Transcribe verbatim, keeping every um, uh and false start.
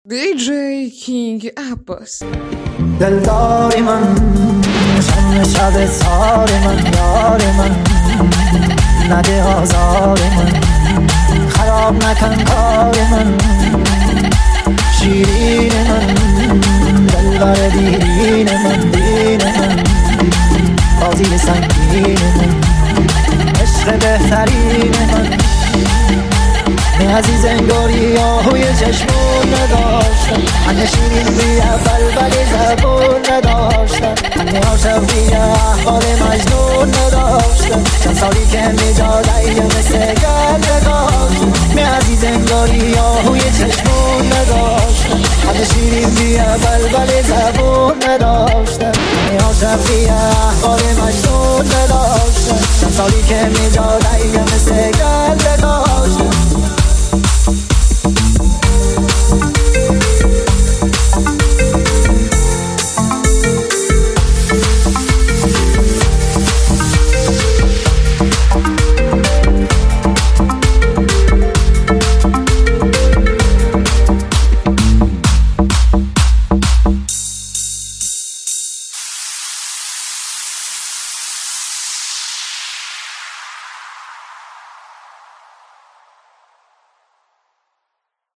دی جی کینگ عباس. دلداری من، شم شب سار من، یار من، نده آزار من، خراب نکن کار من، شیرین من، دلبر دیرین من، دین من، بازی سنگین من، عشق بهترین من. می عزیز انگاری آهوی چشمون نداشتم، همه شیرین بی اول ولی زبون نداشتم، همه عاشق بی احوال مجنون نداشتم، چند سالی که می جادهی مثل گل نداشتم. می عزیز انگاری آهوی چشمون نداشتم، همه شیرین بی اول ولی زبون نداشتم، همه عاشق بی احوال مجنون نداشتم، چند سالی که می جادهی مثل گل